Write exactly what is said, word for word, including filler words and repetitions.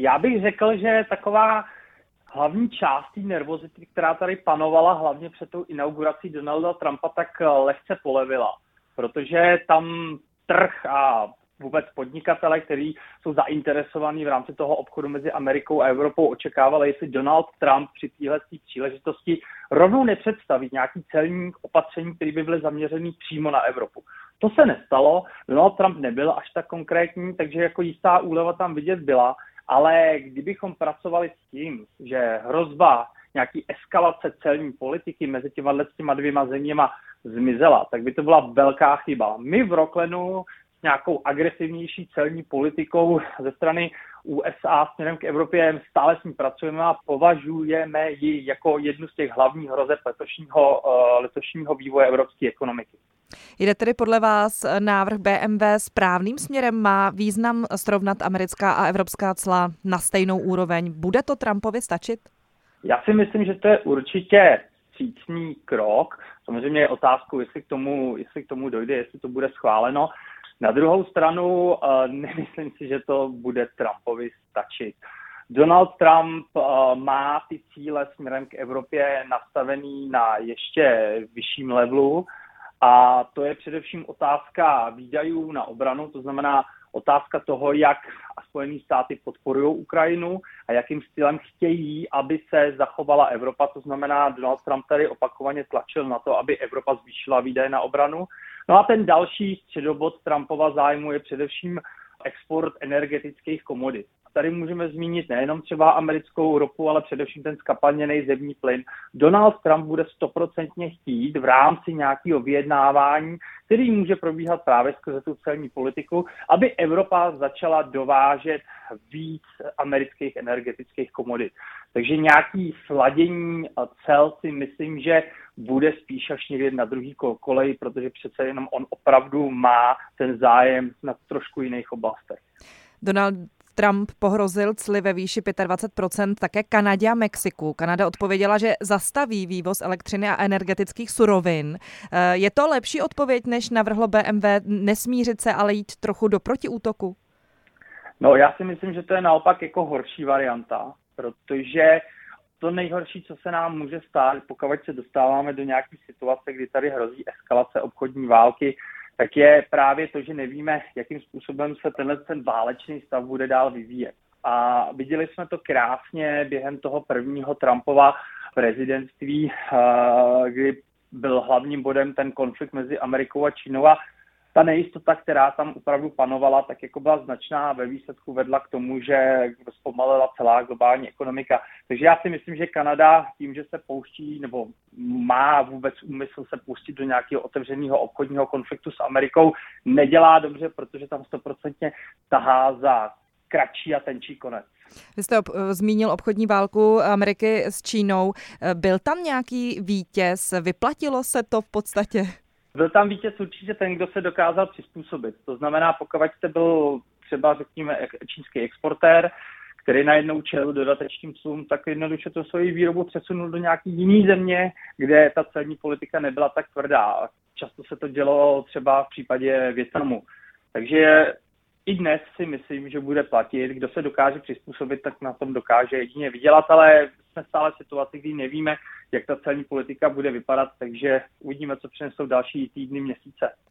Já bych řekl, že taková hlavní část té nervozity, která tady panovala hlavně před tou inaugurací Donalda Trumpa, tak lehce polevila. Protože tam trh a vůbec podnikatele, kteří jsou zainteresovaní v rámci toho obchodu mezi Amerikou a Evropou, očekávali, jestli Donald Trump při téhle příležitosti rovnou nepředstaví nějaký celní opatření, které by byly zaměřený přímo na Evropu. To se nestalo, Donald Trump nebyl až tak konkrétní, takže jako jistá úleva tam vidět byla, ale kdybychom pracovali s tím, že hrozba nějaký eskalace celní politiky mezi těma, těma dvěma zeměma zmizela, tak by to byla velká chyba. My v Rocklanu s nějakou agresivnější celní politikou ze strany U S A směrem k Evropě stále s ní pracujeme a považujeme ji jako jednu z těch hlavních hrozeb letošního, uh, letošního vývoje evropské ekonomiky. Jde tedy podle vás návrh B M W správným směrem? Má význam srovnat americká a evropská cla na stejnou úroveň? Bude to Trumpovi stačit? Já si myslím, že to je určitě vstřícný krok. Samozřejmě je otázkou, jestli k tomu, jestli k tomu dojde, jestli to bude schváleno. Na druhou stranu uh, nemyslím si, že to bude Trumpovi stačit. Donald Trump uh, má ty cíle směrem k Evropě nastavený na ještě vyšším levelu a to je především otázka výdajů na obranu, to znamená otázka toho, jak Spojené státy podporují Ukrajinu a jakým stylem chtějí, aby se zachovala Evropa. To znamená, Donald Trump tady opakovaně tlačil na to, aby Evropa zvýšila výdaje na obranu. No a ten další středobod Trumpova zájmu je především export energetických komodit. Tady můžeme zmínit nejenom třeba americkou ropu, ale především ten zkapalněný zemní plyn. Donald Trump bude stoprocentně chtít v rámci nějakého vyjednávání, který může probíhat právě skrze tu celní politiku, aby Evropa začala dovážet víc amerických energetických komodit. Takže nějaký sladění cel si myslím, že bude spíš až někde na druhý kolej, protože přece jenom on opravdu má ten zájem na trošku jiných oblastech. Donald Trump pohrozil cly ve výši dvacet pět procent také Kanadě a Mexiku. Kanada odpověděla, že zastaví vývoz elektřiny a energetických surovin. Je to lepší odpověď, než navrhlo B M W, nesmířit se, ale jít trochu do protiútoku? No, já si myslím, že to je naopak jako horší varianta, protože to nejhorší, co se nám může stát, pokud se dostáváme do nějaké situace, kdy tady hrozí eskalace obchodní války, tak je právě to, že nevíme, jakým způsobem se tenhle ten válečný stav bude dál vyvíjet. A viděli jsme to krásně během toho prvního Trumpova prezidentství, kdy byl hlavním bodem ten konflikt mezi Amerikou a Čínou a ta nejistota, která tam opravdu panovala, tak jako byla značná, ve výsledku vedla k tomu, že zpomalila celá globální ekonomika. Takže já si myslím, že Kanada tím, že se pouští nebo má vůbec úmysl se pustit do nějakého otevřeného obchodního konfliktu s Amerikou, nedělá dobře, protože tam stoprocentně tahá za kratší a tenčí konec. Vy jste ob- zmínil obchodní válku Ameriky s Čínou. Byl tam nějaký vítěz? Vyplatilo se to v podstatě? Byl tam vítěz určitě ten, kdo se dokázal přizpůsobit. To znamená, pokud jste byl třeba, řekněme, čínský exportér, který najednou čelil dodatečným clům, tak jednoduše to svoji výrobu přesunul do nějaký jiný země, kde ta celní politika nebyla tak tvrdá. Často se to dělo třeba v případě Vietnamu. Takže i dnes si myslím, že bude platit. Kdo se dokáže přizpůsobit, tak na tom dokáže jedině vydělat, ale jsme stále v situaci, kdy nevíme, jak ta celní politika bude vypadat, takže uvidíme, co přinesou další týdny, měsíce.